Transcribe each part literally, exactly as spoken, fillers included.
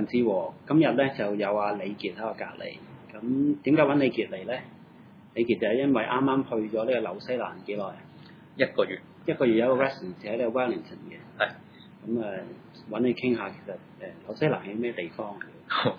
知喎，今日咧就有阿李傑喺我隔離。咁點解揾李傑嚟咧？李傑就係因為啱啱去咗呢個紐西蘭幾耐啊？ 一個月。 一個月有一個 residence 喺呢個 Wellington 嘅。 係。 咁誒揾你傾下，其實誒紐西蘭係咩地方？ 誒、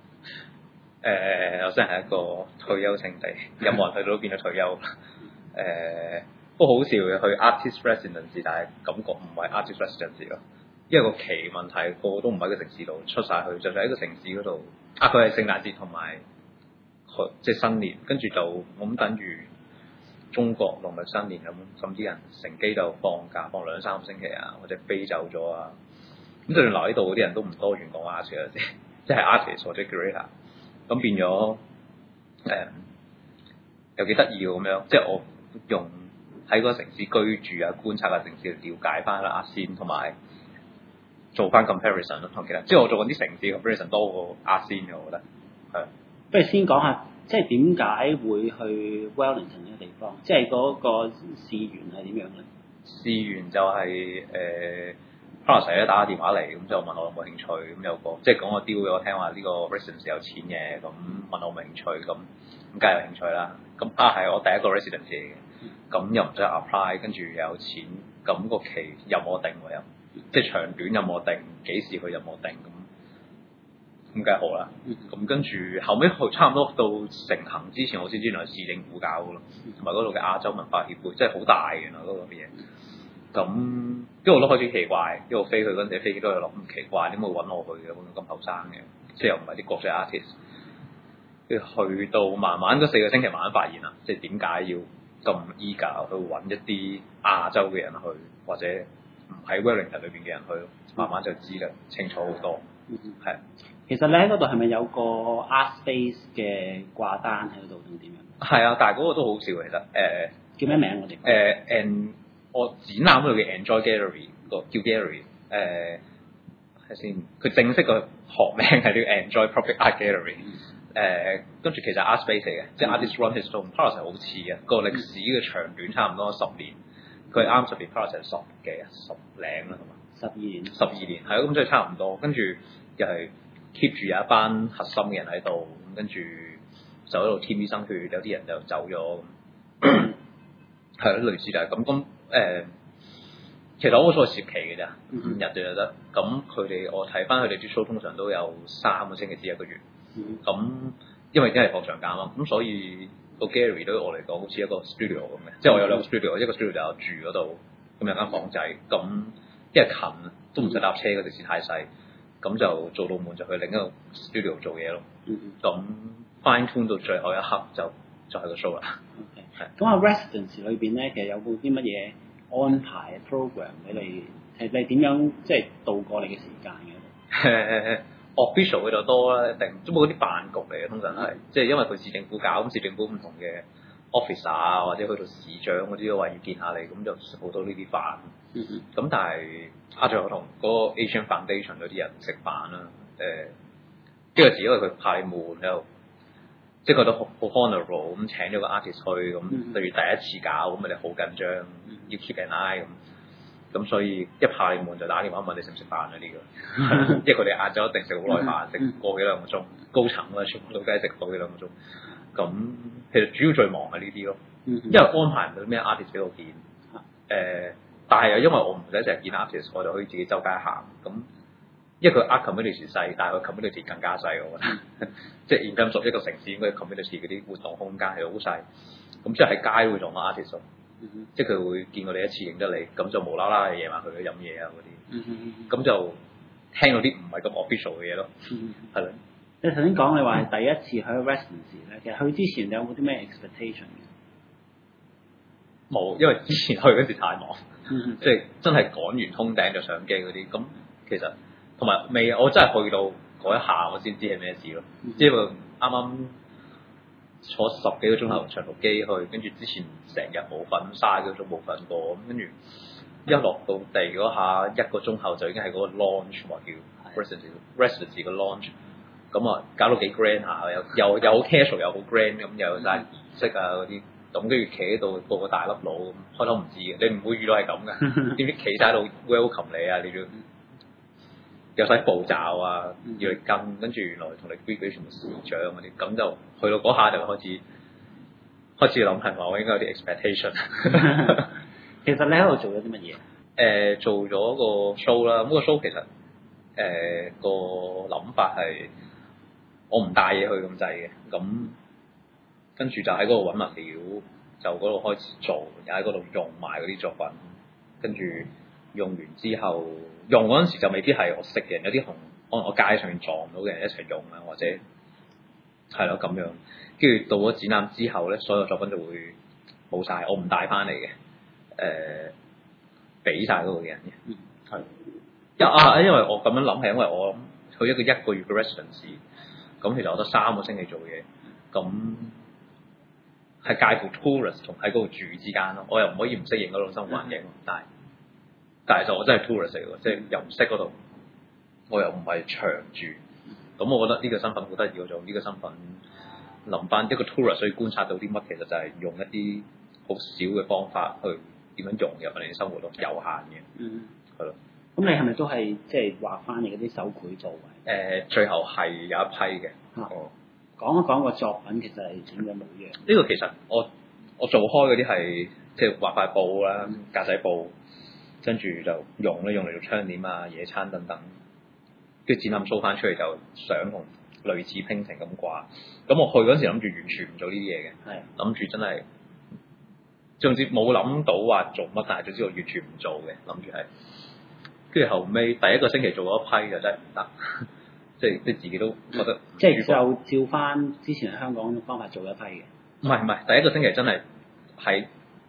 呃，紐西蘭係一個退休勝地，任何人去到都變咗退休。誒、呃，不過好笑嘅，去 artist residency，但係感覺唔係 artist residency 咯，因為個期問題，個個都唔喺個城市度出晒去，就喺個城市嗰度。啊，佢係聖誕節同埋即係新年，跟住就咁等於中國農曆新年咁，咁啲人乘機就放假，放兩三個星期啊，或者飛走咗啊。咁就算留喺度嗰啲人都唔多願講 artist 嘅，即係 artist 或者 curator。咁變咗誒又幾得意咁樣，即係我用喺嗰個城市居住啊，觀察個城市，了解翻啦先，同埋做翻 comparison 咯，同其他，即係我做緊啲城市 comparison 多過阿仙嘅，我覺得係。 不如先講下，即係點解會去 Wellington 呢個地方？即係嗰個事源係點樣咧？ 事源就係、是、誒。呃可能成日打個電話嚟，咁就問我有冇興趣，咁有個即係講個 deal 俾我聽話呢個 residence 有錢嘅，咁問我有冇興趣，咁咁梗係有興趣啦。咁啊係我第一個 residence 嚟嘅，咁又唔使 apply，跟住又有錢，咁個期任我定喎又，即係長短任我定，幾時去任我定，咁咁梗係好啦。咁跟住後尾去差唔多到成行之前，我先知原來係市政府搞嘅咯，同埋嗰度嘅亞洲文化協會，即係好大嘅原來嗰個嘢。咁，因為我都開始奇怪，因為我飛去嗰陣時飛機都有落，咁奇怪點會揾我去嘅？咁咁後生嘅，即係又唔係啲國際 artist。跟住去到慢慢嗰四個星期，慢慢發現啦，即係點解要咁 eager 去揾一啲亞洲嘅人去，或者唔喺 Wellington 裏邊嘅人去，慢慢就知啦，清楚好多。 嗯， 係。 其實你喺嗰度係咪有個 art space 嘅掛單喺度定點樣？ 係啊，但係嗰個都好笑其實。誒、呃。 叫咩名我哋？ 誒 and 我展覽嗰度嘅 Enjoy Gallery 個叫 Gallery，誒係先，佢正式個學名係叫 Enjoy Public Art Gallery，誒跟住其實 art space 嚟嘅，即係 artist run his own。Paris 係好似嘅，個歷史嘅長短差唔多十年，佢啱十年 Paris 係十幾啊十零啦，係嘛？ 十二年。十二年係咯，咁即係差唔多。跟住又係 keep 住有一班核心嘅人喺度，咁跟住就喺度添啲生血，有啲人就走咗，係咯，類似就係咁咁。誒、呃，其實我好彩攝期嘅咋，五日就有得。咁佢哋我睇翻佢哋啲 show 通常都有三個星期至一個月。咁、嗯、因為已經係放長假嘛，咁所以個 gallery 對於我嚟講好似一個 studio 咁嘅，即係我有兩個 studio，一個 studio 就住嗰度，咁有間房仔，咁因為近都唔使搭車，個地鐵太細，咁就做到滿就去另一個 studio 做嘢咯。咁 fine tune 到最後一刻就就係個 show 啦。 係。咁啊 residence 裏邊咧，其實有冇啲乜嘢安排 program 俾你？係你點樣即係度過你嘅時間嘅？ official 嘅就多啦，一定都冇嗰啲飯局嚟嘅，通常係、嗯、即係因為佢市政府搞，咁市政府唔同嘅 officer 啊，或者去到市長嗰啲都話要見下你，咁就食好多呢啲飯。咁、嗯、但係啊，最後同嗰個 Asian Foundation 嗰啲人食飯啦，誒、呃，呢個字因為佢怕你悶喺度，即係覺得好好 honourable 咁請咗個 artist 去，咁例如第一次搞，咁佢哋好緊張，要 keep an eye 咁。咁所以一怕你悶就打電話問你食唔食飯啊呢個，因為佢哋晏晝一定食好耐飯，食個幾兩個鐘，高層啦，全部都梗係食個幾兩個鐘。咁其實主要最忙係呢啲咯，因為安排唔到咩 artist 俾我見。誒、呃，但係又因為我唔使成日見 artist，我就可以自己周街行。咁因為佢 art community 細，但係佢 community 更加細，我覺得。即係 in terms of 一個城市應該 community 嗰啲活動空間係好細。咁即係喺街會撞到 artist。Mm-hmm. 即係佢會見過你一次認得你，咁就無啦啦夜晚去咗飲嘢啊嗰啲，咁、mm-hmm. 就聽到啲唔係咁 official 嘅嘢咯，係咯、mm-hmm.。 你頭先講你話係第一次去 residency 咧，其實去之前你有冇啲咩 expectation 嘅？ 冇，因為之前去嗰時太忙，即、mm-hmm. 係真係趕完通頂就上機嗰啲，咁其實同埋未，我真係去到嗰一下我先知係咩事咯，即係啱啱。坐十幾個鐘頭長途機去，跟住之前成日冇瞓，卅幾個鐘冇瞓過，咁跟住一落到地嗰下一個鐘後就已經係嗰個 launch 話叫 residency 個 launch，咁啊搞到幾 grand 下，又又又好 casual 又好 grand 咁，又有晒儀式啊嗰啲，咁跟住企喺度個個大粒佬咁，開頭唔知嘅，你唔會遇到係咁嘅，點知企晒喺度 welcome 你啊，你要有晒步驟啊，要你跟，跟住原來同你 brief 嗰啲全部視像嗰啲，咁就去到嗰下就開始開始諗係咪我應該有啲 expectation。 其實你喺度做咗啲乜嘢？ 誒、呃，做咗個 show 啦，咁、個 show 其實誒、呃、個諗法係我唔帶嘢去咁滯嘅，咁跟住就喺嗰度揾物料，就嗰度開始做，又喺嗰度用埋嗰啲作品，跟住用完之後，用嗰陣時就未必係我識嘅人，有啲同可能我街上面撞到嘅人一齊用啊，或者係咯咁樣，跟住到咗展覽之後咧，所有作品就會冇晒，我唔帶翻嚟嘅，誒、呃，俾晒嗰個嘅人嘅， 嗯，係， 因啊，因為我咁樣諗係因為我去一個一個月嘅 residency，咁其實我得三個星期做嘢，咁係介乎 tourist 同喺嗰度住之間咯，我又唔可以唔適應嗰種生活環境，嗯、但係但係就我真係 tourist 嚟嘅，即係又唔識嗰度，我又唔係長住，咁我覺得呢個身份好得意，我做呢個身份諗翻一個 tourist 所以觀察到啲乜，其實就係用一啲好少嘅方法去點樣融入我哋嘅生活咯，有限嘅， 嗯， 係咯。 咁你係咪都係即係畫翻你嗰啲手繪作為？誒、 呃，最後係有一批嘅。 啊、 哦， 講一講個作品其實係點樣模樣？ 呢個其實我我做開嗰啲係即係畫塊布啦、格仔布，跟住就用咧用嚟做窗簾啊、野餐等等，跟住展覽 show 翻出嚟就相同類似拼成咁掛。咁我去嗰陣時諗住完全唔做呢啲嘢嘅，係諗住真係總之冇諗到話做乜，但係總之我完全唔做嘅，諗住係。跟住後尾第一個星期做嗰一批就真係唔得，即係即係自己都覺得即係就照翻之前喺香港嘅方法做一批嘅。 唔係唔係，第一個星期真係喺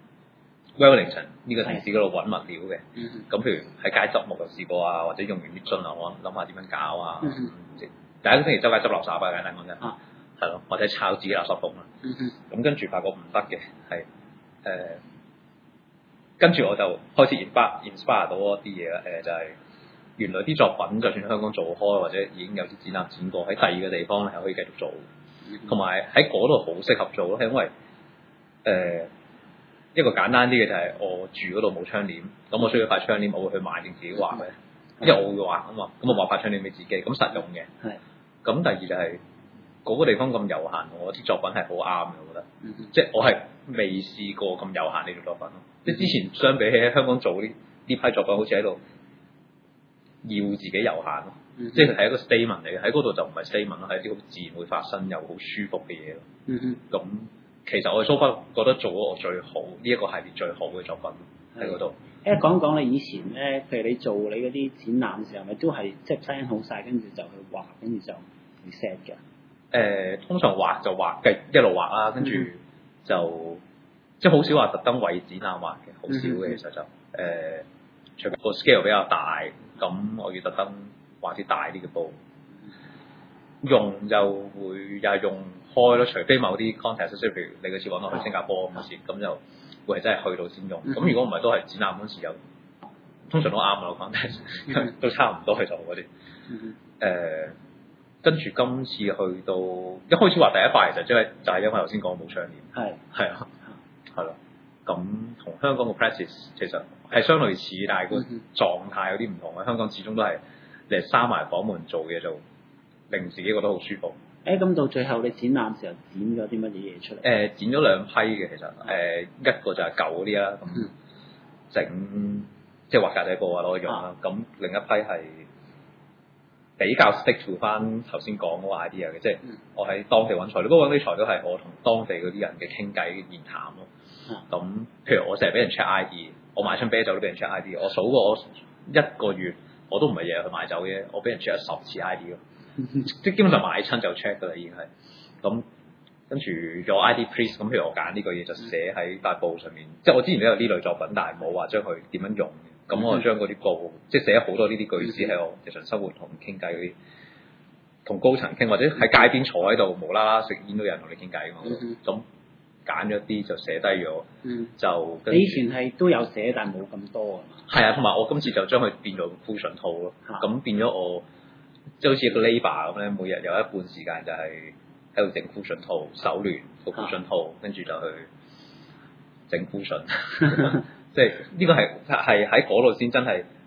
Wellington 呢個城市嗰度揾物料嘅。咁、嗯、譬如喺街執木就試過啊，或者用完啲樽啊，我諗下點樣搞啊。嗯、第一個星期周街執垃圾啊，簡單講真。啊，係咯，或者抄自己垃圾桶啦。咁、嗯、跟住發覺唔得嘅，係誒。呃跟住我就開始 inspire inspire 到一啲嘢啦，誒、呃、就係、是、原來啲作品就算喺香港做開或者已經有啲展覽展過，喺第二個地方咧係可以繼續做，同埋喺嗰度好適合做咯，係因為誒、呃、一個簡單啲嘅就係我住嗰度冇窗簾，咁我需要塊窗簾，我會去買定自己畫嘅，因為我會畫啊嘛，咁我畫塊窗簾俾自己，咁實用嘅。係。咁第二就係、是、嗰、那個地方咁有限，我啲作品係好啱嘅，我覺得，嗯、即係我係未試過咁有限呢種作品咯。即係之前相比起喺香港做呢呢批作品，好似喺度要自己有限咯。嗯、即係係一個 statement 嚟嘅，喺嗰度就唔係 statement 咯，係一啲好自然會發生又好舒服嘅嘢咯。咁、嗯、其實我哋 so far 覺得做咗我最好呢一、這個系列最好嘅作品喺嗰度。誒講講你以前咧，譬如你做你嗰啲展覽嘅時候，咪都係即係 plan 好晒，跟住就去畫，跟住就 set 嘅。誒、 呃，通常畫就畫，繼一路畫啦，跟住就。嗯即係好少話特登為展覽畫嘅，好少嘅其實就誒，除非個 scale 比較大，咁我要特登畫啲大啲嘅布，用就會又係用開咯，除非某啲 context，即係譬如你嗰次揾我去新加坡咁時，咁就會係真係去到先用。咁如果唔係都係展覽嗰時有，通常都啱嘅 context，都差唔多去做嗰啲。誒，跟住今次去到一開始畫第一塊，其實即係就係因為頭先講冇窗簾，係係啊。係咯，咁同香港嘅 practice 其實係相類似，但係個狀態有啲唔同嘅。香港始終都係你係閂埋房門做嘢，就令自己覺得好舒服。誒，咁到最後你展覽時候剪咗啲乜嘢嘢出嚟？誒、呃，剪咗兩批嘅其實，誒、呃、一個就係舊嗰啲啦，咁整即係畫格仔布啊攞去用啦。咁、啊、另一批係比較 stick to 翻頭先講嗰個 idea 嘅，即係我喺當地揾材料，不過揾啲材料係我同當地嗰啲人嘅傾偈言談咯。咁、嗯、譬如我成日俾人 check I D， 我買樽啤酒都俾人 check I D， 我數過我一個月我都唔係日日去買酒嘅，我俾人 check 咗十次 I D 咯，即係基本上買親就 check 噶啦已經係。咁跟住有 I D please， 咁譬如我揀呢個嘢就寫喺塊布上面，即係我之前都有呢類作品，但係冇話將佢點樣用嘅。咁我就將嗰啲布即係寫咗好多呢啲句子喺我日常生活同傾偈嗰啲，同高層傾或者喺街邊坐喺度無啦啦食煙都有人同你傾偈㗎嘛。咁揀咗啲就寫低咗，嗯、就你以前係都有寫，但係冇咁多啊嘛。 係啊，同埋我今次就將佢變做 fusion 套咯。咁、啊、變咗我即係好似一個 labour 咁咧，每日有一半時間就係喺度整 fusion 套，手聯個 fusion 套，跟住、啊、就去整 fusion。即係呢個係係喺嗰度先真係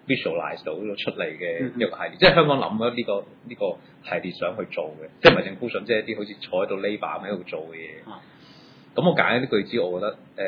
visualize 到出嚟嘅一個系列，即係香港諗咗呢個呢、這個系列想去做嘅，即係唔係淨 fusion，即係一啲好似坐喺度 lay 把喺度做嘅嘢。咁、嗯、我揀一啲句子，我覺得誒、呃，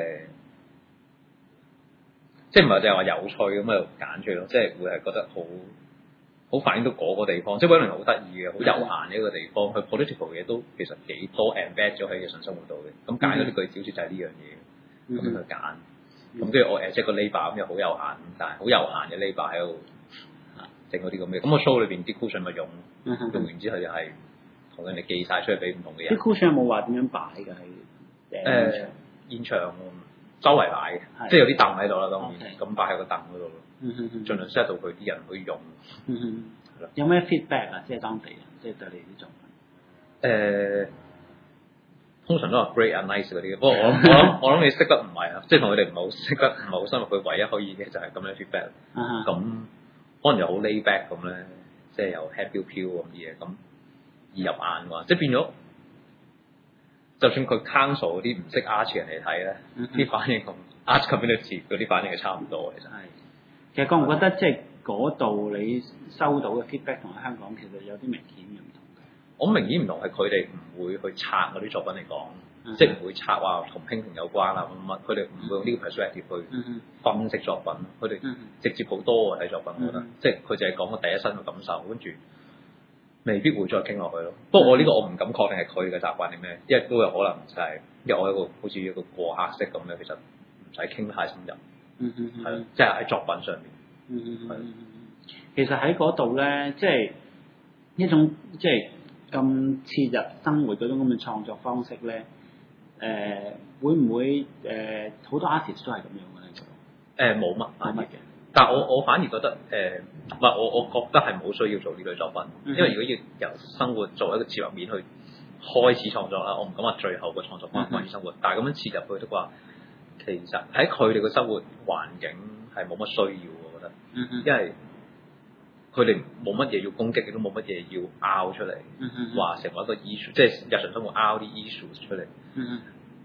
即係唔係淨係話有趣咁喺度揀出嚟咯，即係會係覺得好好反映到嗰個地方，即係可能好得意嘅、好悠閒嘅一個地方，佢 political 嘅嘢都其實幾多 embed 咗喺日常生活度嘅。咁揀咗啲句子好似就係呢樣嘢，咁、嗯、去揀。咁跟住我誒即係個 labour 咁又好悠閒，但係好悠閒嘅 labour 喺度整嗰啲咁嘅。咁我 show 裏邊啲 cushion 咪用，嗯、哼用完之後就係同人哋寄晒出嚟俾唔同嘅人。 啲 cushion 有冇話點樣擺㗎？係誒現場周圍擺嘅，即係有啲凳喺度啦，當然咁擺喺個凳嗰度咯。嗯哼哼，盡量 set 到佢啲人可以用。 嗯哼，係咯。有咩 feedback 啊？即係當地人，即係對你啲作品。 誒、呃。通常都係 great and nice 嗰啲，不過我我諗我諗你識得唔係啊，即係同佢哋唔係好識得，唔係好深入。佢唯一可以嘅就係咁樣 feedback。咁、uh-huh. 可能又好 lay back 咁咧，即係又輕飄飄咁啲嘢，咁易入眼喎。即係變咗，就算佢 council 嗰啲唔識 art 人嚟睇咧，啲、uh-huh. 反應同 art community 嗰啲反應係差唔多其實。係。其實覺唔覺得即係嗰度你收到嘅 feedback 同香港其實有啲明顯嘅唔同？我明顯唔同係佢哋唔會去拆嗰啲作品嚟講，嗯、即係唔會拆話同興平有關啊乜乜，佢哋唔會用呢個 perspective 去分析作品，佢哋、嗯、直接好多睇作品，我覺得，嗯、即係佢淨係講個第一身嘅感受，跟住未必會再傾落去咯。不過我呢個我唔敢確定係佢嘅習慣定咩，因為都有可能就係、是，因為我一個好似一個過客式咁樣，其實唔使傾得太深入，係、嗯、咯，即係喺作品上面，嗯嗯、其實喺嗰度咧，即係一種即係。咁切入生活嗰種咁嘅創作方式咧，誒、呃、會唔會誒好、呃、多 artist 都係咁樣嘅咧？誒冇乜冇乜嘅，但係我我反而覺得誒，唔、呃、係我我覺得係冇需要做呢類作品，嗯、因為如果要由生活做一個切入面去開始創作啦，我唔敢話最後個創作關關於生活，嗯、但係咁樣切入去的話，其實喺佢哋嘅生活環境係冇乜需要，我覺得，嗯、因為。佢哋冇乜嘢要攻擊，亦都冇乜嘢要拗出嚟，話、嗯、成為一個 issue，即係日常生活拗啲 issues 出嚟。誒、嗯，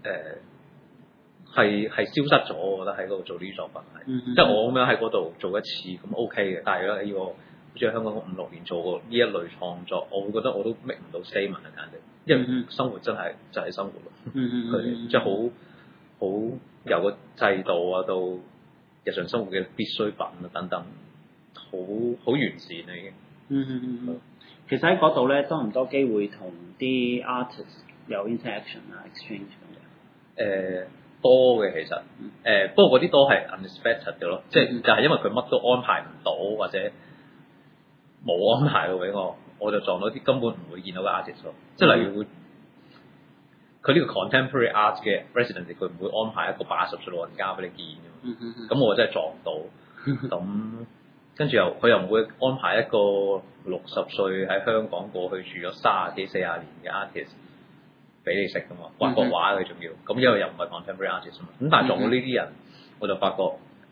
係係、呃、消失咗，我覺得喺嗰度做呢啲作品係，即、嗯、係、就是、我咁樣喺嗰度做一次咁 OK 嘅。但係如果你要我好似喺香港五六年做過呢一類創作，我會覺得我都 make 唔到 statement 啊，簡直，因為生活真係就係生活咯。佢哋即係好好由個制度啊到日常生活嘅必需品啊等等。好好完善啊已經。嗯嗯嗯嗯。其實喺嗰度咧，多唔多機會同啲 artist 有 interaction 啊 exchange 咁樣？誒、呃、多嘅其實。誒、嗯呃、不過嗰啲多係 unexpected 嘅咯，即係就係因為佢乜都安排唔到或者冇安排到俾我，我就撞到啲根本唔會見到嘅 artist 咯。即係例如會，佢、嗯、呢個 contemporary art 嘅 residency 佢唔會安排一個八十歲老人家俾你見㗎嘛。嗯嗯嗯。咁我真係撞到。咁。跟住又佢又唔會安排一個六十歲喺香港過去住咗三十幾四十年嘅 artist 俾你識噶嘛，畫國畫佢仲要，咁因為又唔係 contemporary artist 嘛，咁但係撞到呢啲人，我就發覺誒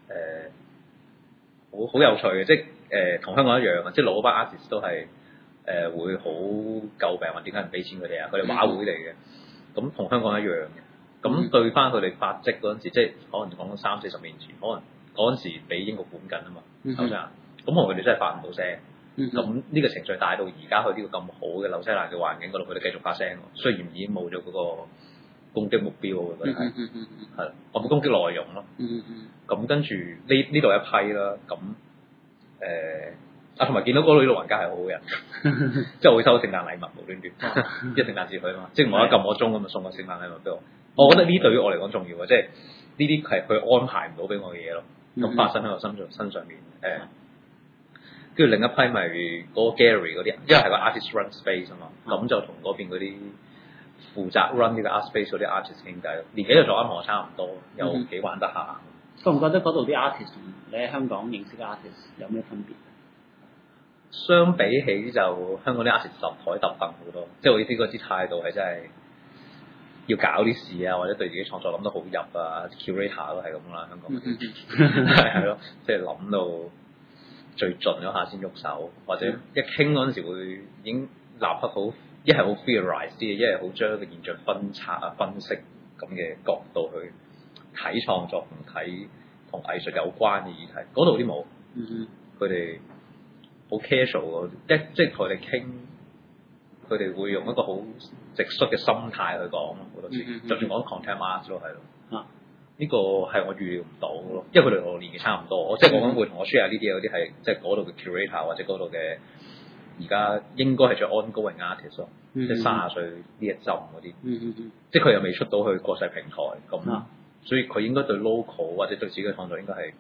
好好有趣嘅，即係誒同香港一樣啊，即係老嗰班 artist 都係誒、呃、會好詬病話點解唔俾錢佢哋啊，佢哋畫會嚟嘅，咁同香港一樣嘅，咁對翻佢哋發跡嗰陣時，即係可能講緊三四十年前，可能。嗰陣時俾英國管緊啊嘛，紐西蘭，咁我佢哋真係發唔到聲，咁、嗯、呢個程序帶到而家去呢個咁好嘅紐西蘭嘅環境嗰度，佢哋繼續發聲，雖然已經冇咗嗰個攻擊目標，我覺得係，係，我會攻擊內容咯，咁、嗯嗯、跟住呢呢度一批啦，咁誒、呃、啊同埋見到嗰女老人家係好好人，即係會收聖誕禮物無端端，即係聖誕節佢啊嘛，即係冇得撳我鐘咁就送個聖誕禮物俾我，我覺得呢對於我嚟講重要嘅，即係呢啲係佢安排唔到俾我嘅嘢咯。咁、嗯、發生喺我身上身上面，誒，跟住另一批咪嗰個 Gary 嗰啲，因為係個 artist run space 啊嘛，咁、嗯、就同嗰邊嗰啲負責 run 呢個 art space 嗰啲 artist 傾偈咯，年紀就仲啱同我差唔多，又幾玩得下。覺唔覺得嗰度啲 artist 同你喺香港認識嘅 artist 有咩分別？相比起就香港啲 artist 搭台搭凳好多，即係我意思嗰啲態度係真係。要搞啲事啊，或者對自己創作諗得好入啊 ，curator 都係咁啦，香港係係咯，即係諗到最盡嗰下先喐手，或者一傾嗰陣時會已經立刻好，一係好 theorize 啲嘢，一係好將個現象分拆啊、分析咁嘅角度去睇創作同睇同藝術有關嘅議題，嗰度啲冇， 佢哋好 casual 嘅，一即係同佢哋傾，佢哋會用一個好直率嘅心態去講好多時，嗯嗯、就算講 content art 都係咯。啊，呢個係我預料唔到咯，因為佢哋同我年紀差唔多，我即係講緊會同我 share 呢啲嘢嗰啲係即係嗰度嘅 curator 或者嗰度嘅而家應該係做 ongoing artist 咯、嗯，即係卅歲呢一陣嗰啲，嗯嗯嗯、即係佢又未出到去國際平台咁，啊、所以佢應該對 local 或者對自己嘅創作應該係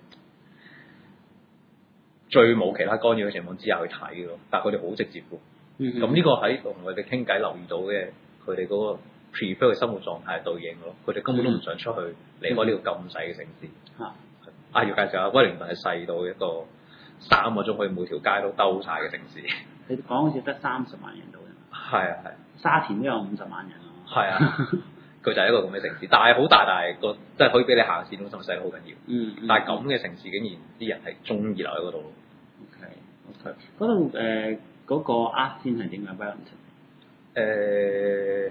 最冇其他干擾嘅情況之下去睇嘅咯，但係佢哋好直接喎。咁呢、嗯、個喺同佢哋傾偈留意到嘅，佢哋嗰個 prefer 嘅生活狀態係對應咯。佢哋根本都唔想出去離開呢個咁細嘅城市。嚇、嗯！啊，要介紹下威靈頓係細到一個三個鐘可以每條街都兜晒嘅城市。 你講好似得三十萬人到啫。係啊係。 沙田都有五十萬人咯。係啊， 佢就係一個咁嘅城市，但係好大，但係個即係可以俾你行市中心細好緊要。嗯。嗯但係咁嘅城市竟然啲人係中意留喺嗰度。 OK OK。嗰度誒。嗰個 art scene 係點樣 Wellington？ 誒，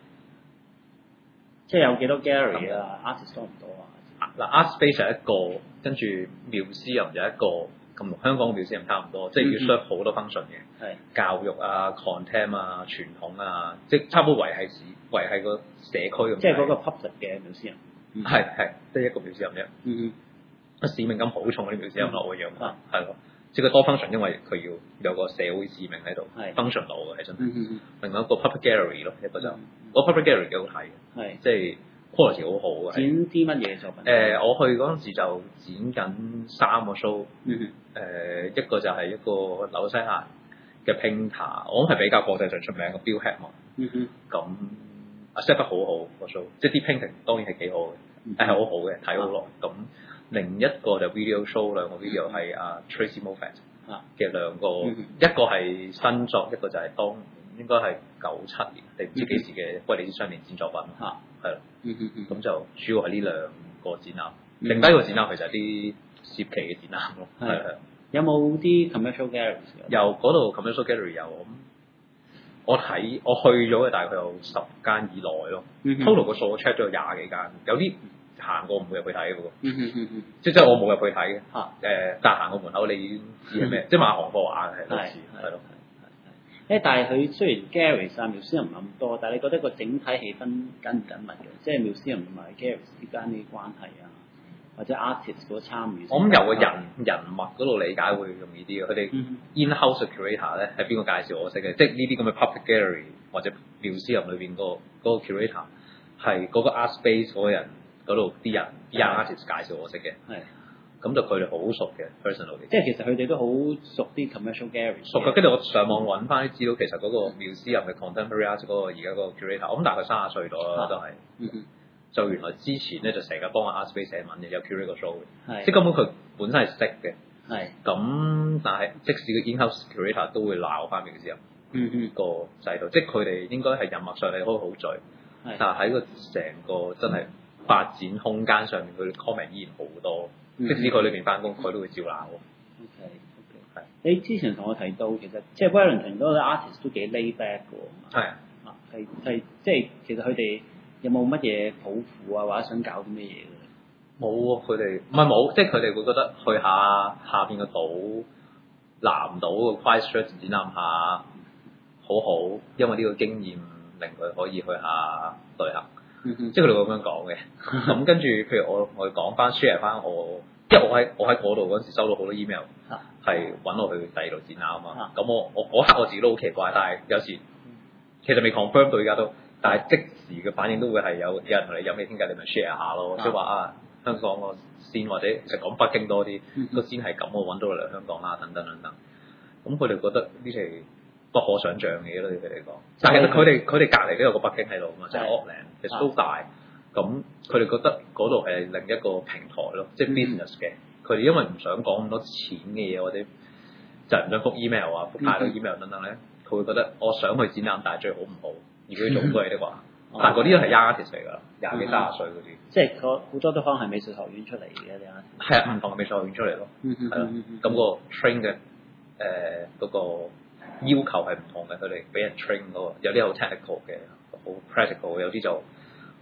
即係有幾多 gallery 啊 ？artist 多唔多啊？ 嗱 ，art space 係一個，跟住 museum 有一個，咁同香港 museum 差唔多，即係要 serve 好多 function 嘅。係、嗯。教育啊 content 啊，傳統啊，即係差唔多維係市，維係個社區咁。 即係嗰個 public 嘅 museum。 係係，即係一個 museum 啫。 嗯嗯。 個使命感好重嗰啲 museum 咯，我會認為係咯。即係個多 function，因為佢要有個社會使命喺度，function 到嘅係真係。嗯嗯、另外一個 public gallery 咯，一個就個、嗯、public gallery 幾好睇嘅，係即係 quality 好好嘅。 展啲乜嘢作品？ 誒、呃，我去嗰陣時就展緊三個 show，誒、嗯呃、一個就係一個紐西蘭嘅 painter，我諗係比較國際上出名嘅 Bill Hedman。嗯哼。咁啊 set 得好好個 show，即係啲 painting 當然係幾好嘅，係好好嘅，睇好耐咁。嗯另一個就 video show， 兩個 video 係阿 Tracy Moffat 嘅兩個，嗯、一個係新作，一個就係當應該係九七年定唔知幾時嘅威尼斯雙年展作品，係咯，咁就主要係呢兩個展覽，另低個展覽其實係啲攝期嘅展覽咯，係係。 有冇啲 commercial gallery？ 由嗰度 commercial gallery 有，咁我睇我去咗嘅大概有十間以內咯、嗯、，total 個數我 check 咗有廿幾間，有啲。行過唔會入去睇嘅喎，嗯嗯嗯嗯，即即係我冇入去睇嘅，嚇誒，但係行過門口你已經知係咩，即係賣行貨畫嘅係類似，係咯， 係係。誒，但係佢雖然 Garry 啊 Museum 唔係咁多，但係你覺得個整體氣氛緊唔緊密嘅？即係 Museum 同埋 Garry 之間啲關係啊，或者 artist 嗰個參與？ 我諗由個人人物嗰度理解會容易啲嘅。佢哋 in-house curator 咧係邊個介紹我識嘅？即係呢啲咁嘅 public gallery 或者 Museum 裏邊嗰個嗰個 curator 係嗰個 art space 嗰個人。嗰度啲人啲 artist 介紹我識嘅，係咁就佢哋好熟嘅 personally。 即係其實佢哋都好熟啲 commercial gallery。 熟嘅，跟住我上網揾翻啲資料，其實嗰個 museum 嘅 contemporary art 嗰個而家嗰個 curator，我諗大概三十歲到啦，都係。嗯嗯。就原來之前咧就成日幫阿 art space 寫文嘅，有 curate 個 show 嘅，即係根本佢本身係識嘅。係。咁但係即使個 in-house curator 都會鬧翻 museum。嗯嗯。個制度，即係佢哋應該係人脈上嚟可以好聚，但係喺個成個真係。發展空間上面，佢哋 comment 依然好多。嗯、即使佢裏邊翻工，佢都會照鬧。 O K O K 係。你之前同我提到，其實即係 Wellington 嗰個 artist 都幾 laid back 嘅喎。係啊。啊，係係即係其實佢哋有冇乜嘢抱負啊，或者想搞啲咩嘢嘅？ 冇喎，佢哋唔係冇，即係佢哋會覺得去下下邊個島南島個 Christchurch 展覽下，好好，因為呢個經驗令佢可以去下旅行。嗯嗯、即係佢哋會咁樣講嘅，咁跟住，譬如我我講翻 share 翻我，因為我喺我喺嗰度嗰陣時收到好多 email，係揾我去第二度展覽啊嘛。咁我我嗰刻我自己都好奇怪，但係有時其實未 confirm 到而家都，但係即時嘅反應都會係有有人同你飲嘢傾偈，你咪 share 下咯。即係話啊，香港個線或者其實講北京多啲，個線係咁，我揾到嚟香港啦，等等等等。咁佢哋覺得呢係不可想像嘅嘢咯，對佢哋講。但係其實佢哋佢哋隔離都有個北京喺度啊嘛，就係 Auckland，其實都大。咁佢哋覺得嗰度係另一個平台咯，即係 business 嘅。佢哋因為唔想講咁多錢嘅嘢，或者就係唔想覆 email 啊，覆太多 email 等等咧，佢會覺得我想去展覽，但係最好唔好。如果做嗰啲的話，但係嗰啲都係 artist 嚟㗎，廿幾三十歲嗰啲。 即係好多都可能係美術學院出嚟嘅啲 artist。 係啊，唔同嘅美術學院出嚟咯，係咯。咁個 train 嘅誒嗰個。要求係唔同嘅，佢哋俾人 train 嗰個，有啲好 technical 嘅，好 practical，有啲就好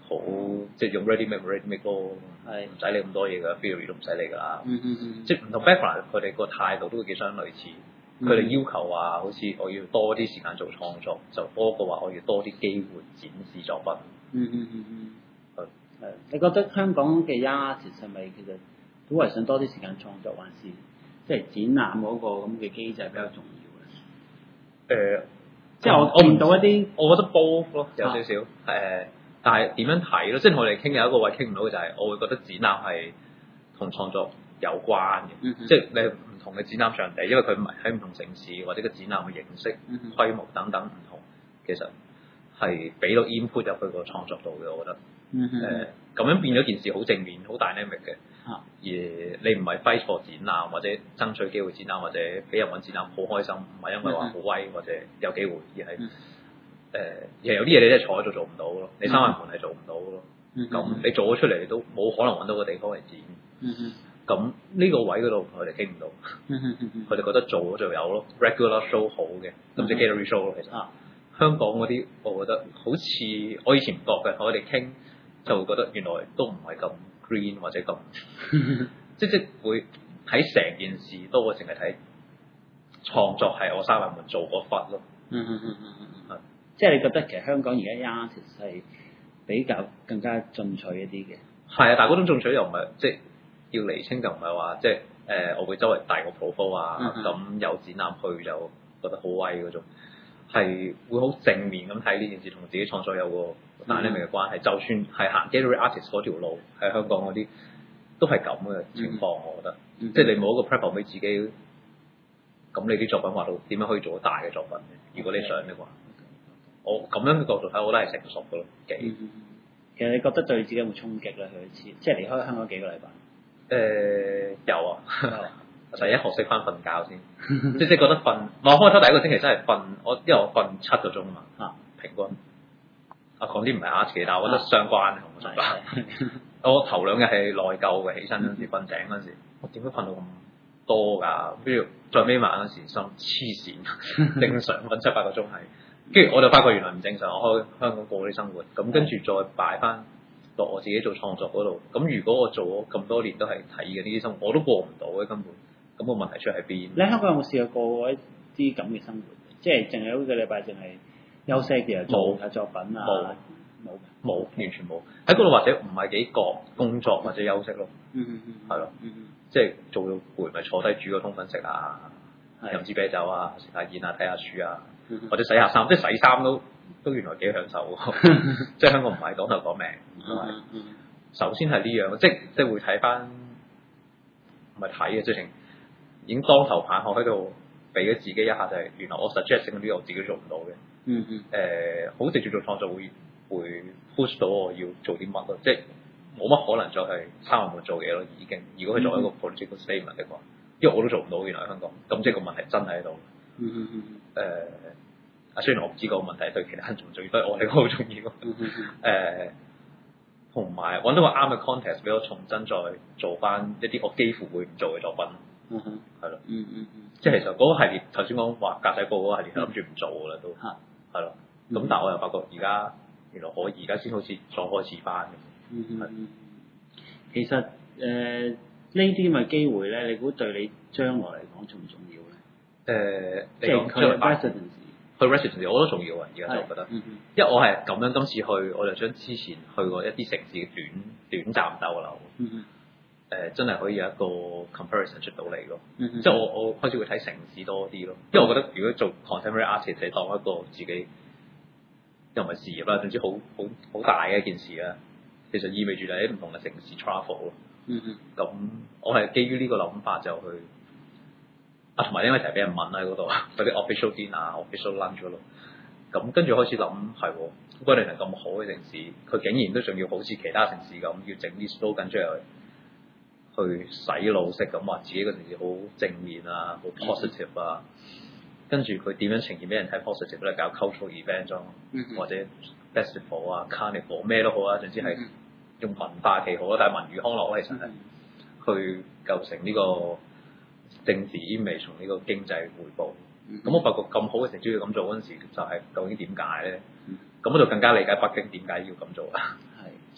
好即係用 ready make ready make 咯， 係唔使理咁多嘢㗎 theory 都唔使理㗎啦。 嗯嗯嗯， 即係唔同 background 佢哋個態度都會幾相類似。佢哋、嗯、要求話好似我要多啲時間做創作，就多過話我要多啲機會展示作品。 嗯嗯嗯嗯， 係係。你覺得香港嘅 artist 係咪其實都係想多啲時間創作，還是即係展覽嗰個咁嘅機制比較重要咧？誒、呃，即係我我見到一啲， 我覺得 both 咯，有少少誒、啊呃，但係點樣睇咯？即係我哋傾有一個位傾唔到嘅就係，我會覺得展覽係同創作有關嘅，嗯、哼即係你唔同嘅展覽場地，因為佢唔係喺唔同城市或者個展覽嘅形式、嗯、哼規模等等唔同，其實係俾到 input 入去個創作度嘅，我覺得。誒咁、嗯哼呃、樣變咗件事好正面、好 dynamic 嘅，啊、而你唔係 fight for 展覽或者爭取機會展覽或者俾人揾展覽好開心，唔係因為話好威或者有機會，而係誒、嗯呃、而係有啲嘢你真係坐喺度做唔到咯，你三萬盤係做唔到咯，咁、嗯、哼你做咗出嚟你都冇可能揾到個地方嚟展。嗯哼咁呢個位嗰度佢哋傾唔到，佢哋覺得做咗就有咯 ，regular show 好嘅，甚至 gallery show 咯，其實。啊、香港嗰啲我覺得好似我以前唔覺嘅，我哋傾就會覺得原來都唔係咁 green 或者咁，即即會睇成件事多過淨係睇創作係我三萬門做嗰忽咯。嗯嗯嗯嗯嗯，係。 即係你覺得其實香港而家 artist 係比較更加進取一啲嘅。 係啊，但係嗰種進取又唔係即係。要釐清就唔係話即係誒、呃，我會周圍大個 profile 啊，咁、嗯、哼有展覽去就覺得好威嗰種，係會好正面咁睇呢件事，同自己創作有個 dynamic 嘅關係。嗯、哼就算係行 gallery artist 嗰條路喺香港嗰啲，都係咁嘅情況，嗯、哼我覺得。嗯、哼即係你冇一個 prepare 俾自己，咁你啲作品畫到點樣可以做到大嘅作品咧？如果你想嘅話，嗯、哼我咁樣嘅角度睇，我覺得係成熟嘅咯，幾。嗯、哼其實你覺得對自己有冇衝擊咧？佢一次即係離開香港幾個禮拜。 誒、呃、有啊，第一學識翻瞓覺先，即係覺得瞓。我開頭第一個星期真係瞓，我因為我瞓七個鐘嘛，啊、平均。啊講啲唔係啱嘅，但係我覺得相關同我相關。我頭兩日係內疚嘅，起身嗰陣時瞓醒嗰陣時，我點解瞓到咁多㗎？跟住最尾晚嗰時心黐線，正常瞓七八個鐘係，跟住我就發覺原來唔正常。我開香港過啲生活，咁跟住再擺翻。我自己做創作嗰度，咁如果我做咗咁多年都係睇嘅呢啲生活，我都過唔到嘅根本。咁個問題出喺邊？你喺香港有冇試過過一啲咁嘅生活？即係淨係一個禮拜淨係休息嘅，做下作品啊？冇冇冇， 完全冇。喺嗰度或者唔係幾覺工作或者休息咯。嗯嗯嗯，係咯，嗯嗯，即係做到攰咪坐低煮個通粉食啊，飲支啤酒啊，食下煙啊，睇下書啊，或者洗下衫，即係洗衫都。都原來幾享受喎，即係香港唔係講頭講命，嗯嗯、首先係呢樣，即係即係會睇翻，唔係睇嘅，直情已經當頭棒喝喺度，俾咗自己一下就係、是、原來我 suggest 嗰啲我自己做唔到嘅，嗯嗯，誒好直接做創作會會 push 到我要做啲乜咯，即係冇乜可能再係三萬門做嘢咯，已經。如果佢作為一個 political statement 嘅話，因為我都做唔到原來香港，咁即係個問題真係喺度，嗯嗯嗯，誒、呃。啊，雖然我唔知個問題對其他人重唔重要，不過我係好重要。誒、嗯，同埋揾到個啱嘅 context 俾我重新再做翻一啲我幾乎會唔做嘅作品。嗯哼，係咯。嗯嗯嗯。即係其實嗰個系列頭先講話格仔布嗰個系列係諗住唔做㗎啦，都係。係咯。咁但係我又發覺而家原來可以，而家先好似再開始翻。嗯嗯嗯。 其實誒呢啲咁嘅機會咧，你估對你將來嚟講重唔重要咧？誒，即係佢 residence。 去 residency 我都重要啊！而家就覺得，嗯、因為我係咁樣今次去，我就將之前去過一啲城市嘅短短暫逗留，誒、嗯呃、真係可以有一個 comparison 出到嚟咯。嗯、即係我我開始會睇城市多啲咯，因為我覺得如果做 contemporary artist 係當一個自己又唔係事業啦，總之好好好大嘅一件事啦。其實意味住你喺唔同嘅城市 travel 咯。咁、嗯、我係基於呢個諗法就去。啊，同埋因為成日俾人問喺嗰度，嗰啲 official dinner、official lunch 嗰度，咁跟住開始諗係，威靈頓咁好嘅城市，佢竟然都仲要好似其他城市咁，要整啲 slogan 出嚟去洗腦式咁話自己個城市好正面啊，好 positive 啊，跟住佢點樣呈現俾人睇 positive 咧？搞 cultural event 咯，或者 festival 啊、carnival 咩都好啊，總之係用文化旗號啊，但係文娛康樂其實係去構成呢個。政治意味從呢個經濟回報，咁、嗯、我發覺咁好嘅城市要咁做嗰陣時，就係、是、究竟點解咧？咁、嗯、我就更加理解北京點解要咁做啦。係，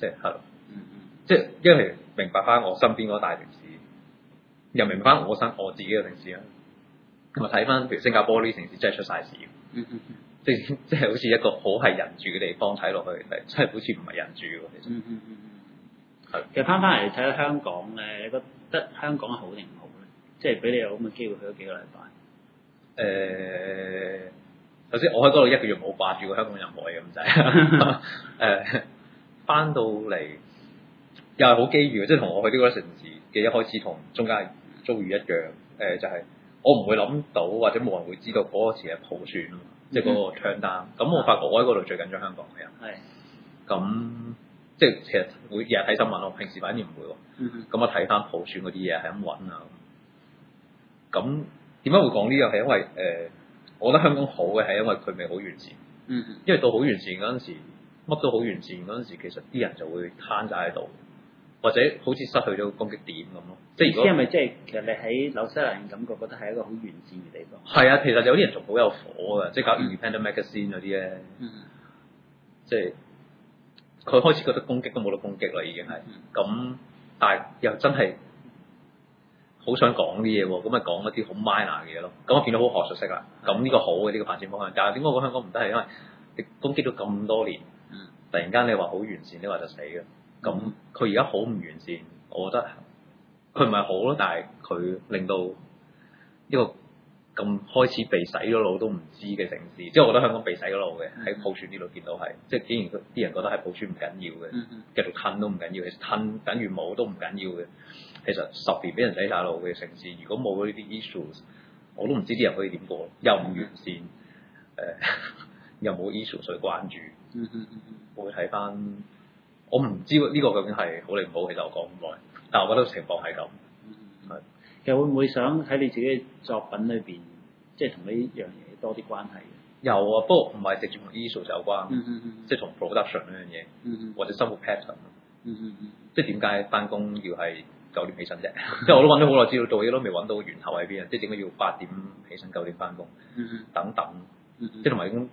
即係係，嗯嗯，即係因為明白翻我身邊嗰大城市，又明白翻我身我自己嘅城市啦。咁啊睇翻譬如新加坡呢啲城市真係出晒事，嗯嗯嗯，即係即係好似一個好係人住嘅地方睇落去，係真係好似唔係人住喎，其實。嗯嗯嗯嗯。係。 其實翻翻嚟睇下香港咧，你覺得香港好定唔好咧？即係俾你有咁嘅機會去咗幾個禮拜。 誒、呃，首先我喺嗰度一個月冇掛住過香港任何嘢咁滯。誒，翻到嚟又係好機遇嘅，即係同我去呢個城市嘅一開始同中間遭遇一樣。誒、呃，就係、是、我唔會諗到或者冇人會知道嗰個詞係普選，嗯、即係嗰個唱單。咁我發覺我喺嗰度最緊張香港嘅人。係、嗯。咁即係其實會日日睇新聞，我平時反而唔會喎。嗯嗯。咁我睇翻普選嗰啲嘢係咁揾啊。咁點解會講呢樣？係因為誒、呃，我覺得香港好嘅係因為佢未好完善。嗯嗯。因為到好完善嗰陣時，乜都好完善嗰陣時，其實啲人就會攤晒喺度，或者好似失去咗攻擊點咁咯。即係如果係咪即係其實你喺紐西蘭感覺覺得係一個好完善嘅地方？ 係啊，其實有啲人仲好有火㗎，即係搞 Independent Magazine 嗰啲咧。嗯。即係佢開始覺得攻擊都冇得攻擊啦，已經係。咁、嗯，但係又真係。好想講啲嘢喎，咁咪講一啲好 minor 嘅嘢咯。咁我變到好學術式啦。咁呢個好嘅呢、呢個發展方向，但係點解我覺得香港唔得係因為你攻擊咗咁多年，突然間你話好完善，你話就死嘅。咁佢而家好唔完善，我覺得佢唔係好咯，但係佢令到呢個咁開始被洗咗腦都唔知嘅城市，即係我覺得香港被洗咗腦嘅喺普選呢度見到係，即係竟然啲人覺得係普選唔緊要嘅，繼續吞都唔緊要，其實吞等於冇都唔緊要嘅。其實十年俾人洗晒腦嘅城市，如果冇呢啲 issues，我都唔知啲人可以點過，又唔完善，誒、呃、又冇 issues 去關注。嗯嗯嗯嗯，我會睇翻，我唔知呢個究竟係好定唔好，其實我講咁耐，但係我覺得情況係咁。嗯嗯，係。 其實會唔會想喺你自己嘅作品裏邊，即係同呢樣嘢多啲關係？ 有啊，不過唔係直接同 issues 有關，嗯嗯嗯，即係同 production 呢樣嘢，嗯嗯，或者生活 pattern，嗯嗯嗯，即係點解翻工要係九點起身啫，即係我都揾咗好耐資料，做嘢都未揾到源頭喺邊啊！即係點解要八點起身九點翻工？嗯嗯，等等，嗯嗯，即係同埋咁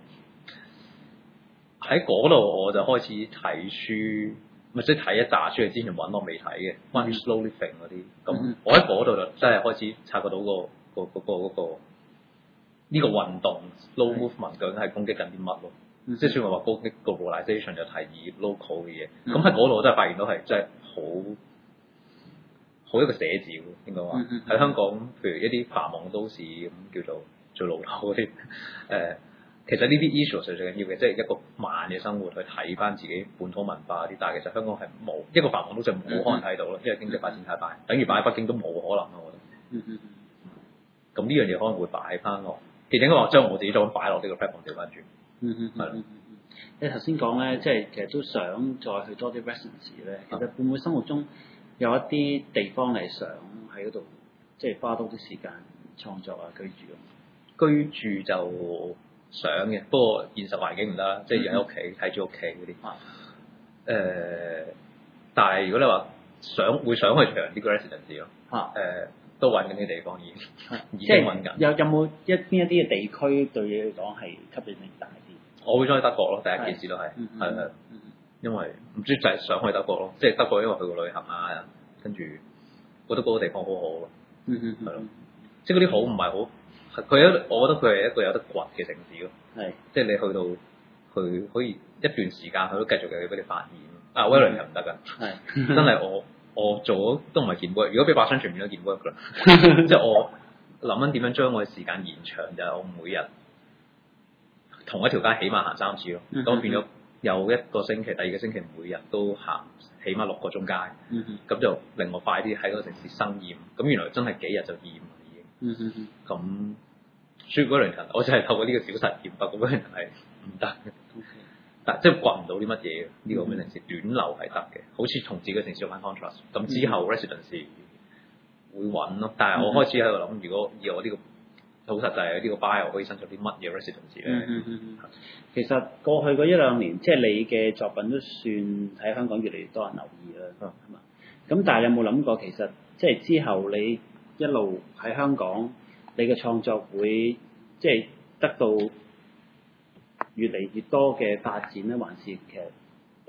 喺嗰度我就開始睇書，咪即係睇一紮書，之前揾我未睇嘅，關於 slow living 嗰啲。咁、嗯、我喺嗰度就真係開始察覺到、嗰個、嗰個、嗰個、嗰個呢、呢個運動 slow movement 究竟係攻擊緊啲乜咯？嗯、即係雖然話攻擊 globalization 就提議 local 嘅嘢，咁喺嗰度我真係發現到係真係好。好一個寫照應該話喺、嗯嗯、香港，譬如一啲繁忙都市咁叫做最老土嗰啲誒，其實呢啲 issue 最最緊要嘅，即係一個慢嘅生活去睇翻自己本土文化啲，但係其實香港係冇一個繁忙都市冇可能睇到咯，因為經濟發展太快，等於擺喺北京都冇可能咯，我覺得。嗯嗯嗯。咁呢樣嘢可能會擺翻落，其實應該話將我自己作品擺落呢個 platform 調翻轉。嗯嗯係咯。 你頭先講咧，即係其實都想再去多啲 residency 咧，其實會唔會生活中有一啲地方係想喺嗰度，即係花多啲時間創作啊、居住啊。 居住就想嘅，不過現實環境唔得啦，即係喺屋企睇住屋企嗰啲。誒、啊呃，但係如果你話想會想去長啲嘅 residency 咯。啊。誒、呃，都揾緊啲地方已經，啊、已經揾緊。 有有冇一邊一啲嘅地區對你嚟講係吸引力大啲？ 我會想去德國咯，第一件事都係，係係。因為唔知就係想去德國咯，即係德國因為去過旅行啊，跟住覺得嗰個地方好好咯，嗯嗯，係咯，即係嗰啲好唔係好，佢一我覺得佢係一個有得掘嘅城市咯，係，即係你去到佢可以一段時間佢都繼續有嘢俾你發現，啊威倫又唔得㗎，係，真係我我做咗都唔係件 work，如果俾把雙全面都件 work 㗎啦，即係我諗緊點樣將我嘅時間延長就係、是、我每日同一條街起碼行三次咯，咁、嗯、變咗。有一個星期，第二個星期每日都行，起碼六個鐘街，咁、嗯、就令我快啲喺嗰個城市生厭。咁原來真係幾日就厭啦已經。嗯嗯嗯。咁，所以嗰輪人，我就係透過呢個小實驗，發覺嗰輪人係唔得嘅。Okay. 但即係掘唔到啲乜嘢呢個咁嘅城市，短流係得嘅，好似同自己嘅城市有翻 contrast。咁之後 residency 會揾咯，但係我開始喺度諗，如果以我呢、呢個好實際，呢個 bio 可以申請啲乜嘢 residency 咧？嗯嗯嗯嗯。 其實過去嗰一兩年，即係你嘅作品都算喺香港越嚟越多人留意啦，係嘛、嗯？咁但係有冇諗過，其實即係之後你一路喺香港，你嘅創作會即係得到越嚟越多嘅發展咧，還是其實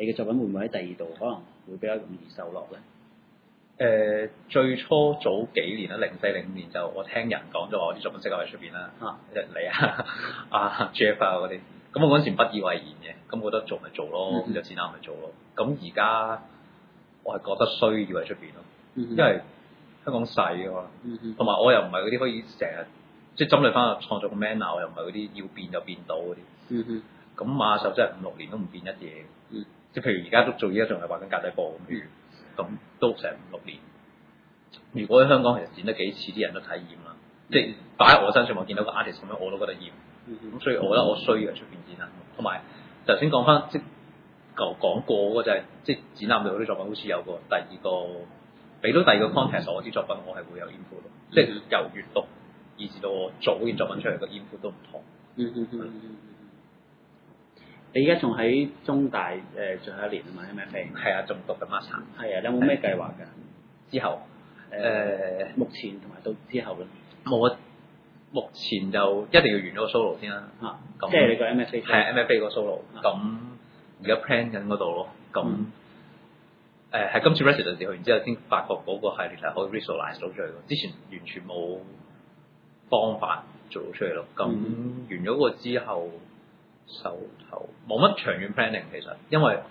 你嘅作品會唔會喺第二度可能會比較容易受落咧？ 誒、呃、最初早幾年啦，零四零五年就我聽人講咗我啲作品適合喺出邊啦，即係你啊、阿 Jeff 啊嗰啲，咁我嗰陣時不以為然嘅，咁我覺得做咪做咯，咁就展覽咪做咯。咁而家我係覺得需要喺出邊咯，嗯、因為香港細啊嘛，同埋、嗯、我又唔係嗰啲可以成日即係針對翻個創作嘅 manner，我又唔係嗰啲要變就變到嗰啲。咁、嗯、馬獸真係五六年都唔變一嘢，嗯、即係譬如而家都做，而家仲係畫緊格仔布咁，咁都成五六年。如果喺香港其實剪得幾次，啲人都睇厭啦。即係擺喺我身上，我見到個 artist 咁樣，我都覺得厭。咁、嗯、所以我覺得我需要喺出邊展覽。同埋頭先講翻即係講講過嗰個就係、是、即係展覽到啲作品，好似有個第二個俾到第二個 context，我啲作品我係會有 input 咯。嗯、即係由閱讀以至到我做嗰件作品出嚟個 input 都唔同。嗯嗯嗯嗯你而家仲喺中大誒、呃、最後一年啊嘛 M F A？ 係啊，仲讀緊 master。 係啊，你有冇咩計劃㗎？ 之後誒、呃、 目前同埋到之後咧？ 冇啊！目前就一定要完咗個 solo 先啦。啊， 咁即係你個 M F A 係 M F A 個 solo。咁而家 plan 緊嗰度咯。咁誒喺今次 residency 去完之後，先發覺嗰個系列係可以 visualize 到出嚟咯。之前完全冇方法做到出嚟咯。咁、嗯、完咗個之後。手頭冇乜長遠 planning 其實，因為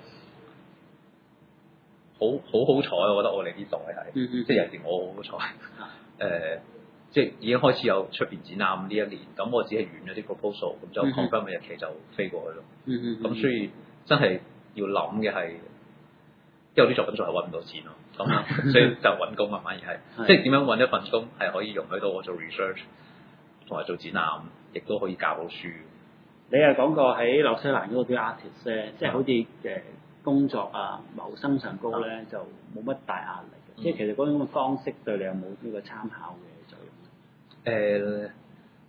好好好彩，我覺得我哋呢代係，嗯嗯即係有時我好好彩，誒、呃，即係已經開始有出邊展覽呢一年，咁我只係完咗啲 proposal，咁就 confirm 嘅日期就飛過去咯。嗯嗯咁、嗯、所以真係要諗嘅係，因為啲作品仲係揾唔到錢咯，咁所以就揾工啊，反而係，即係點樣揾一份工係可以容許到我做 research 同埋做展覽，亦都可以教到書。 你又講過喺紐西蘭嗰度啲 artist 咧，即係好似誒工作啊、謀生上高咧，嗯、就冇乜大壓力嘅。嗯、即係其實嗰種嘅方式對你有冇呢個參考嘅作用？誒、呃，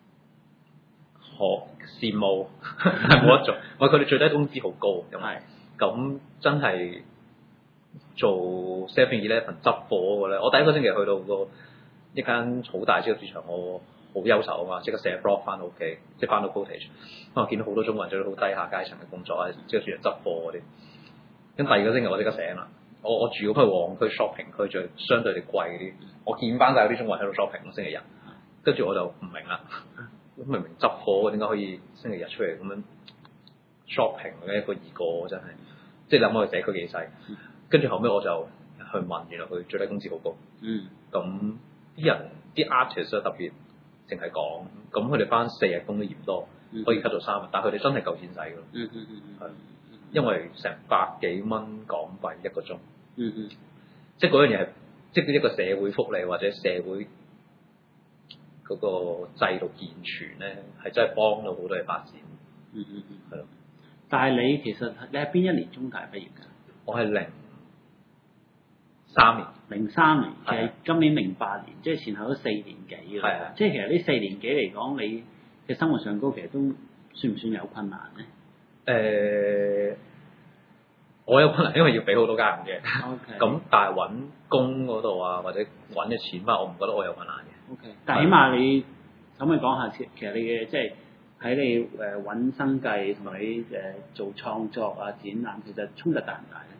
學羨慕冇得做，喂佢哋最低工資好高，咁係咁真係做 Seven Eleven 執貨嗰個咧，我第一個星期去到個一間好大超級市場，我。好優秀啊嘛！即刻寫 blog 翻到屋企，即係翻到 cottage。我見到好多中國人做啲好低下階層嘅工作啊，即係住嚟執貨嗰啲。咁第二個星期我即刻醒啦，我我住嗰區旺區 shopping 區，最相對地貴嗰啲，我見翻晒啲中國人喺度 shopping 咯，星期日。跟住我就唔明啦，咁明明執貨點解可以星期日出嚟咁樣 shopping 嘅一個二個真係，即係諗我哋社區幾細。跟住後尾我就去問，原來佢最低工資好高。嗯。咁啲人啲 artist 咧特別。淨係講，咁佢哋翻四日工都嫌多，可以 cut 到三日，但係佢哋真係夠錢使㗎咯。嗯嗯嗯係，因為成百幾蚊港幣一個鐘。嗯嗯，即係嗰樣嘢係，即係一個社會福利或者社會嗰個制度健全咧，係真係幫到好多嘢發展。嗯嗯嗯，係咯。 但係你其實你係邊一年中大畢業㗎？ 我係零三年， 零三年，其實今年零八年，即係前後都四年幾㗎。係啊，即係其實呢四年幾嚟講，你嘅生活上高其實都算唔算有困難咧？ 誒、呃，我有困難，因為要俾好多家人嘅。O K。咁但係揾工嗰度啊，或者揾嘅錢翻，我唔覺得我有困難嘅。 O K。但係起碼你可唔可以講下，其實你嘅即係喺你誒揾生計同埋你誒做創作啊、展覽，其實衝突大唔大咧？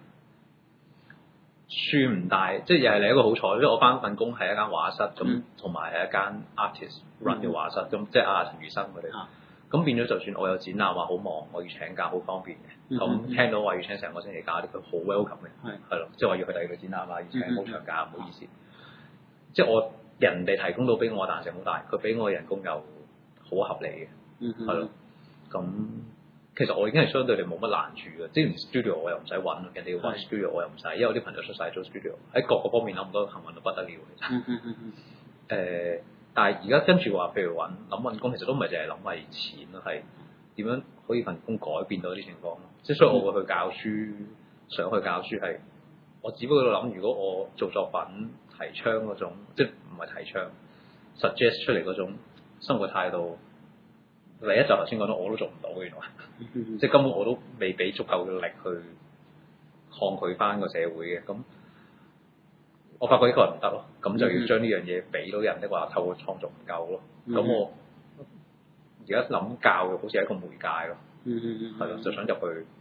算唔大，即係又係另一個好彩，因為我翻份工係一間畫室，咁同埋係一間 artist run 嘅畫室，咁、嗯、即係阿陳宇生佢哋。咁、啊、變咗，就算我有展覽話好忙，我要請假好方便嘅。咁、嗯、聽到話要請成個星期假啲，佢好 welcome 嘅。係係咯，即係話要去第二個展覽啊，要請冇長假，唔、嗯、好意思。啊、即係我人哋提供到俾我彈性好大，佢俾我嘅人工又好合理嘅。嗯係咯，咁。其實我已經係相對地冇乜難處嘅，即係 studio 我又唔使揾，人哋要揾 studio 我又唔使，因為我啲朋友出晒做 studio，喺各個方面諗唔到幸運到不得了其實。嗯嗯嗯嗯。誒，但係而家跟住話，譬如揾諗揾工，其實都唔係淨係諗為錢咯，係點樣可以份工改變到啲情況咯。即係所以我會去教書，想去教書係，我只不過諗，如果我做作品提倡嗰種，即係唔係提倡 suggest 出嚟嗰種生活態度。第一就頭先講到，我都做唔到嘅原來，即係根本我都未俾足夠嘅力去抗拒翻個社會嘅，咁我發覺呢個係唔得咯，咁就要將呢樣嘢俾到人的話，透過創作唔夠咯，咁我而家諗教嘅好似係一個媒介咯，係咯，就想入去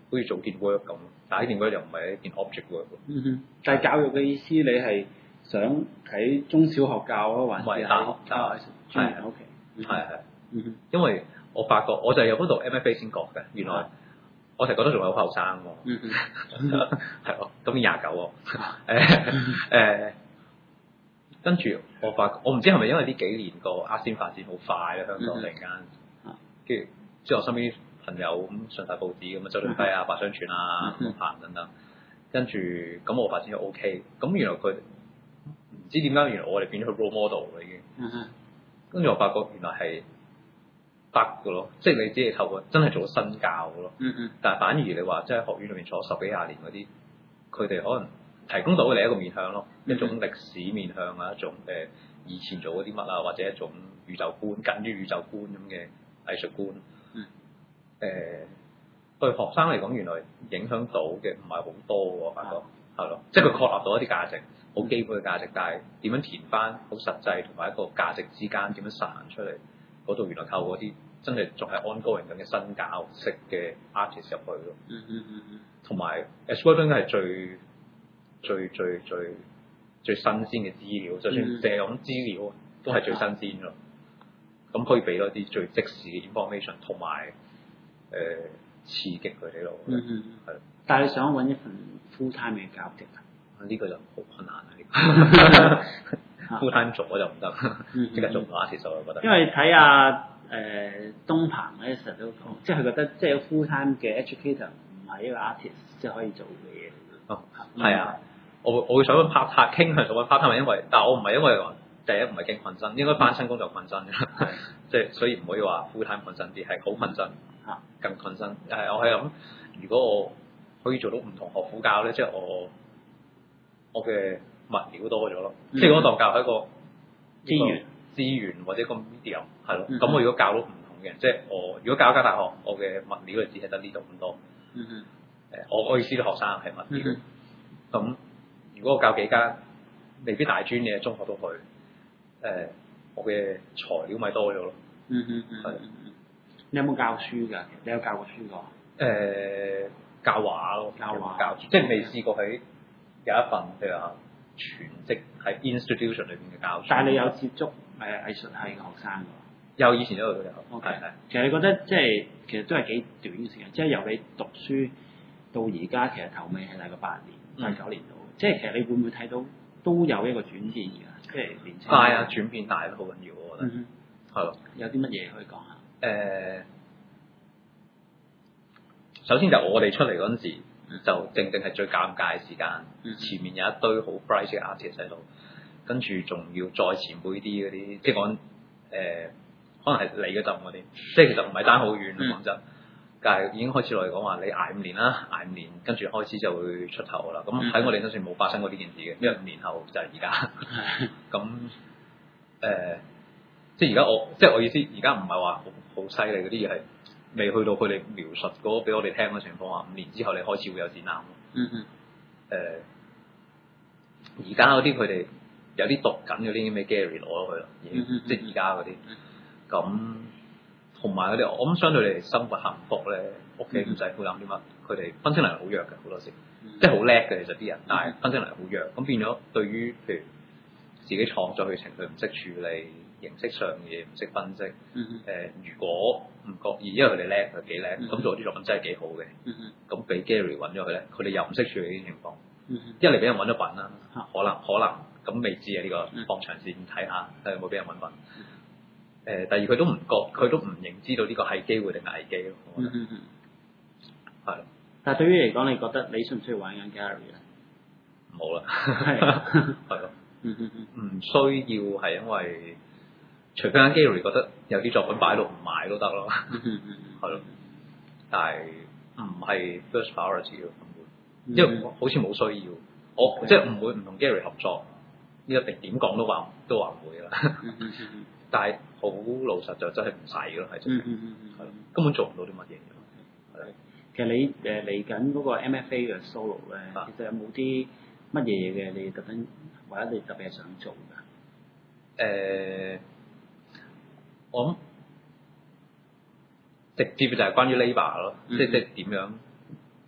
好似做件 work 咁，但係呢件 work 又唔係一件 object work 咯。 嗯哼，但係教育嘅意思，你係想喺中小學教啊，還是喺大學教？係 OK， 係係， 嗯哼， 因為我發覺我就係入嗰度 M F A 先覺嘅，原來我成日覺得仲係好後生喎。 嗯嗯， 係咯，今年廿九喎。誒誒，跟住我發覺，我唔知係咪因為呢幾年個 art scene 發展好快咧，香港突然間，跟住即係我身邊朋友咁上晒報紙咁啊，周俊輝啊、白雙全啊、吳鵬等等，跟住咁我發展就 OK，咁原來佢唔知點解原來我哋變咗佢 role model 啦已經，跟住我發覺原來係得嘅咯，即係你只係透過真係做新教嘅咯，但係反而你話即係學院裏面坐十幾廿年嗰啲，佢哋可能提供到嘅另一個面向咯，一種歷史面向啊，一種誒以前做嗰啲乜啊，或者一種宇宙觀近於宇宙觀咁嘅藝術觀。誒、呃、對學生嚟講，原來影響到嘅唔係好多喎，我發覺係咯，即係佢確立到一啲價值，好基本嘅價值，但係點樣填翻好實際同埋一個價值之間點樣實行出嚟，嗰度原來靠嗰啲真係仲係 ongoing 緊嘅新教式嘅 artist 入去咯。嗯嗯嗯嗯。同埋 Explore 應該係最最最最最新鮮嘅資料，就算淨係講資料都係最新鮮咯。咁可以俾多啲最即時嘅 information 同埋。誒、呃、刺激佢哋咯，嗯嗯，係。 但係你想揾一份 full time 嘅教職啊？ 呢個就好困難啊！呢個 full time 做我就唔得，即刻做唔到 artist 我覺得。 因為睇下誒東鵬咧，成日都講，即係佢覺得即係 full time 嘅 educator 唔係一個 artist 即係可以做嘅嘢。 哦，係啊，我我會想揾 part time，傾向做揾 part time，因為但係我唔係因為話第一唔係驚困身，應該翻新工作困身嘅，即係所以唔可以話 full time 困身啲，係好困身。更困身，誒我係諗，如果我可以做到唔同學府教咧，即係我我嘅物料多咗咯，嗯、即係嗰當教係一個資源資源或者個 medium 係咯，咁、嗯、我如果教到唔同嘅，即係我如果教一間大學，我嘅物料就只係得呢度咁多，誒、嗯呃、我我意思啲學生係物料，咁、嗯、如果我教幾間未必大專嘅中學都去，誒、呃、我嘅材料咪多咗咯， 嗯嗯嗯，係。你有冇教書㗎？你有教過書過？ 誒、呃，教畫咯， 教畫教，即係未試過喺有一份譬如話全職喺 institution 裏邊嘅教書。 但係你有接觸誒藝術系嘅學生㗎？ 有，以前都有都有。 OK，係。其實你覺得即係其實都係幾短嘅時間，即係由你讀書到而家，其實頭尾係大概八年、八、嗯、九年度。即係其實你會唔會睇到都有一個轉變㗎？即係年輕。 大啊，轉變大都好緊要，我覺得。嗯係咯。 有啲乜嘢可以講下？ 誒、呃，首先就我哋出嚟嗰陣時，嗯、就正正係最尷尬嘅時間。嗯、前面有一堆好 bright 嘅 artist 喺度，跟住仲要再前輩啲嗰啲，即係講誒，可能係你嗰陣嗰啲，即係其實唔係爭好遠講真，但係已經開始落嚟講話，你捱五年啦，捱五年，跟住開始就會出頭啦。咁喺我哋身上冇發生過呢件事嘅，因為五年後就係而家。咁誒、呃，即係而家我，即係我意思，而家唔係話好好犀利嗰啲嘢係。未去到佢哋描述嗰個俾我哋聽嘅情況話，五年之後你開始會有展覽。嗯嗯。誒、呃，而家嗰啲佢哋有啲讀緊嗰啲已經俾 Gary 攞咗去啦，已經、嗯、即係而家嗰啲。咁同埋嗰啲，我諗相對你哋生活幸福咧，屋企唔使負擔啲乜，佢哋分析能力好弱嘅好多時，嗯、即係好叻嘅其實啲人，但係分析能力好弱，咁變咗對於譬如自己創作嘅情緒唔識處理。形式上嘅嘢唔識分析，誒、嗯呃、如果唔覺意，因為佢哋叻，佢幾叻，咁、嗯、做啲作品真係幾好嘅，咁俾、嗯、Gary 揾咗佢咧，佢哋又唔識處理呢啲情況，嗯、一嚟俾人揾咗笨啦，可能可能咁未知啊呢、呢個放長線睇下，睇有冇俾人揾笨。誒、呃，第二佢都唔覺，佢都唔認知道呢個係機會定危機咯，我覺得，係、嗯。 的但係對於嚟講，你覺得你需唔需要玩緊 Gary 咧？ 冇啦，係咯，唔需要係因為。除非間 Gary 覺得有啲作品擺到唔買都得咯，係咯，但係唔係 first priority 咯，因為好似冇需要，我即係唔會唔同 Gary 合作，呢一定點講都話都話唔會啦。但係好老實就真係唔使咯，係真係，係咯，根本做唔到啲乜嘢。係， 其實你誒嚟緊嗰個 M F A 嘅 solo 咧，其實有冇啲乜嘢嘅你特登或者你特別係想做㗎？誒。 我諗直接就係關於 labour 咯，嗯、即係即係點樣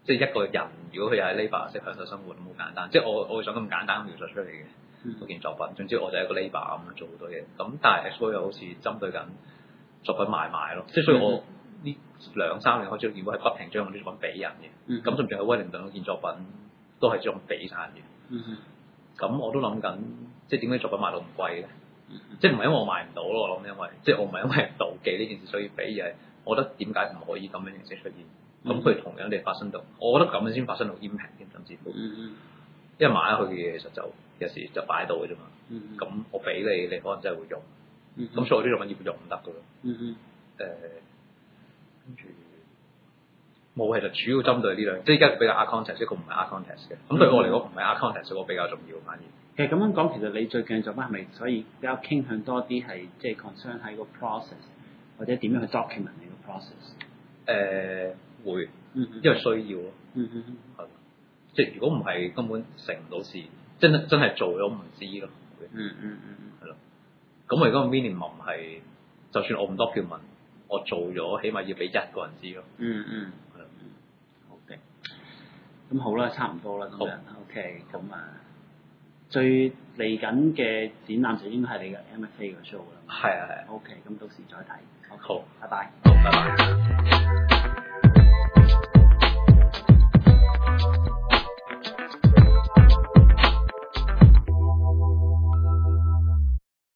即係一個人如果佢又喺 labour 識享受生活，咁好簡單。即係我我會想咁簡單描述出嚟嘅嗰件作品。總之我就係一個 labour 咁樣做好多嘢。咁但係 Expo 又好似針對緊作品買賣咯。即係所以我呢兩三年開始見到係不停將嗰啲作品俾人嘅。咁甚至喺威靈頓嗰件作品都係將俾晒人嘅。咁、嗯、我都諗緊，即係點解作品賣到咁貴咧？嗯、即係唔係因為我賣唔到咯？我諗因為即係我唔係因為妒忌呢件事所以俾，而係我覺得點解唔可以咁樣形式出現？咁佢、嗯、同樣地發生到，我覺得咁樣先發生到 impact 添，甚至乎，嗯、因為買咗佢嘅嘢其實就有時就擺喺度嘅啫嘛。咁、嗯、我俾你，你可能真係會用。咁、嗯、所以我啲作品要用唔得嘅咯。誒、嗯，跟住冇，其實主要針對呢兩，即係而家比較 art contest，一個唔係 art contest 嘅。咁、嗯、對我嚟講，唔係 art contest 我比較重要，反而。 其實咁樣講，其實你最近作品係咪所以比較傾向多啲係即係 concern 喺個 process，或者點樣去 document 你個 process？ 誒、呃、會，因為需要咯。嗯嗯嗯，係，即係如果唔係根本成唔到事，真真係做咗唔知咯。嗯嗯嗯嗯，係咯。咁我而家個 minimum 係，就算我唔 document，我做咗，起碼要俾一個人知咯。嗯嗯，係咯。 好嘅，咁好啦，差唔多啦，咁樣。OK，咁啊。最嚟緊嘅展覽就應該係你嘅 M F A 嘅 show 啦。 係啊係啊。 OK，咁到時再睇。 好， 拜拜。 好，拜拜。